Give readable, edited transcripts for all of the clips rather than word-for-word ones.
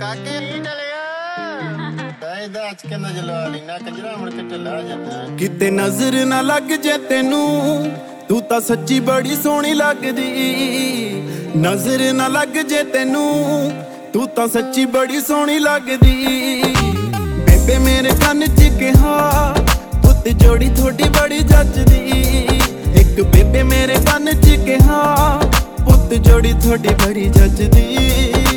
ਕਾਕੇ ਨੀ ਟਲਿਆ ਦਾਇਦਾ ਅੱਜ ਕੇ ਨਜਲਾ ਲੀਨਾ ਕੰਜਰਾ ਮੁੜ ਕੇ ਢਿੱਲਾ ਜਾਂਦਾ ਕਿਤੇ ਨਜ਼ਰ ਨਾ ਲੱਗ ਜੇ ਤੈਨੂੰ ਤੂੰ ਤਾਂ ਸੱਚੀ ਬੜੀ ਸੋਹਣੀ ਲੱਗਦੀ ਨਜ਼ਰ ਨਾ ਲੱਗ ਜੇ ਤੈਨੂੰ ਤੂੰ ਤਾਂ ਸੱਚੀ ਬੜੀ ਸੋਹਣੀ ਲੱਗਦੀ ਬੇਬੇ ਮੇਰੇ ਕੰਨ 'ਚ ਕਿਹਾ ਪੁੱਤ ਜੋੜੀ ਥੋੜੀ ਬੜੀ ਜੱਜਦੀ ਇੱਕ ਬੇਬੇ ਮੇਰੇ ਕੰਨ 'ਚ ਕਿਹਾ ਪੁੱਤ ਜੋੜੀ ਥੋੜੀ ਬੜੀ ਜੱਜਦੀ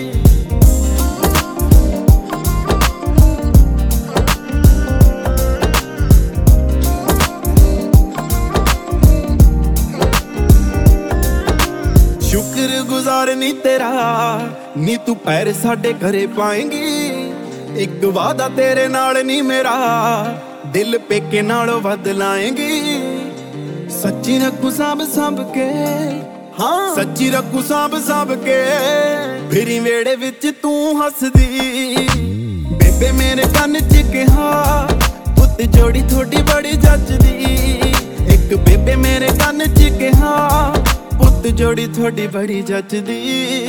ਸ਼ੁਕਰਗੁਜ਼ਾਰ ਨੀ ਤੇਰਾ ਨੀ ਤੂੰ ਪੈਰ ਸਾਡੇ ਘਰੇ ਪਾਏਂਗੀ ਇੱਕ ਵਾਦਾ ਤੇਰੇ ਨਾਲ ਨੀ ਮੇਰਾ ਦਿਲ ਪੇਕੇ ਨਾਲੋਂ ਵੱਧ ਲਾਏਂਗੀ ਸੱਚੀ ਰੱਖੂ ਸਾਂਭ ਕੇ ਹਾਂ ਸੱਚੀ ਰੱਖੂ ਸਾਂਭ ਕੇ ਫਿਰੀ ਵੇੜੇ ਵਿੱਚ ਤੂੰ ਹੱਸਦੀ ਬੇਬੇ ਮੇਰੇ ਕੰਨ 'ਚ ਕਿਹਾ ਪੁੱਤ ਜੋੜੀ ਥੋੜੀ ਬੜੀ ਜੱਜਦੀ ਇੱਕ ਬੇਬੇ ਮੇਰੇ ਕੰਨ 'ਚ ਕਿਹਾ ਪੁੱਤ ਜੋੜੀ ਥੋੜੀ ਬੜੀ ਜੱਜਦੀ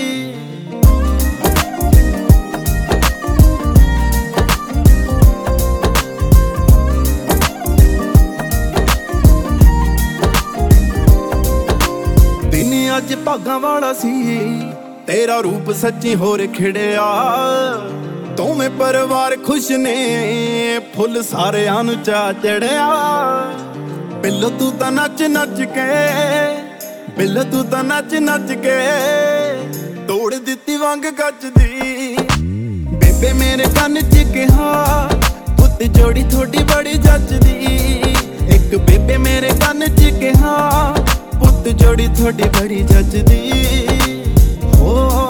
ਦਿਨ ਅੱਜ ਭਾਗਾਂ ਵਾਲਾ ਸੀ ਤੇਰਾ ਰੂਪ ਸੱਚੀ ਹੋਰ ਖਿੜਿਆ ਦੋਵੇਂ ਪਰਿਵਾਰ ਖੁਸ਼ ਨੇ ਫੁੱਲ ਸਾਰਿਆਂ ਨੂੰ ਚਾ ਚੜਿਆ ਬਿੱਲੋ ਤੂੰ ਤਾਂ ਨੱਚ ਕੇ ਬਿੱਲੋ ਤੂੰ ਤਾਂ ਨੱਚ ਕੇ ਤੋੜ ਦਿੱਤੀ ਵੰਗ ਗੱਜਦੀ ਬੇਬੇ ਮੇਰੇ ਕੰਨ 'ਚ ਕਿਹਾ ਪੁੱਤ ਜੋੜੀ ਥੋੜੀ ਬੜੀ ਜੱਜਦੀ ਇੱਕ ਬੇਬੇ ਮੇਰੇ ਕੰਨ 'ਚ ਕਿਹਾ ਪੁੱਤ ਜੋੜੀ ਥੋੜੀ ਬੜੀ ਜੱਜਦੀ ਹੋ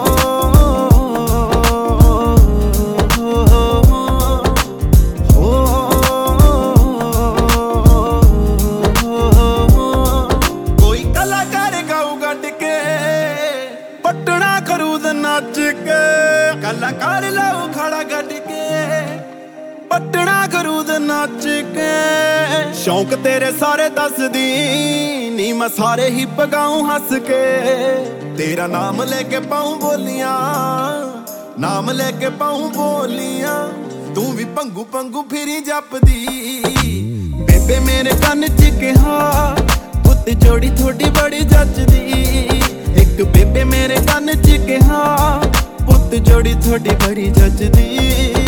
ਪਟਣਾ ਖਰੂਦ ਨੱਚ ਕੇ ਕਲਾਕਾਰ ਲਾਉ ਖੜਾ ਗੱਡ ਕੇ ਪਟਣਾ ਖਰੂਦ ਨੱਚ ਕੇ ਸ਼ੌਂਕ ਤੇਰੇ ਸਾਰੇ ਦੱਸਦੀ ਨੀ ਮੈਂ ਸਾਰੇ ਹੀ ਪਗਾਉ ਹੱਸ ਕੇ ਤੇਰਾ ਨਾਮ ਲੈ ਕੇ ਪਾਉ ਬੋਲੀਆਂ ਨਾਮ ਲੈ ਕੇ ਪਾਉ ਬੋਲੀਆਂ ਤੂੰ ਵੀ ਪੰਗੂ ਫਿਰੀ ਜਪਦੀ ਬੇਬੇ ਮੇਰੇ ਕੰਨ 'ਚ ਕਿਹਾ ਪੁੱਤ ਜੋੜੀ ਥੋੜੀ ਬੜੀ ਜੱਜਦੀ ਇੱਕ ਬੇਬੇ ਮੇਰੇ ਕੰਨ 'ਚ ਕਿਹਾ ਪੁੱਤ ਜੋੜੀ ਥੋੜੀ ਬੜੀ ਜੱਜਦੀ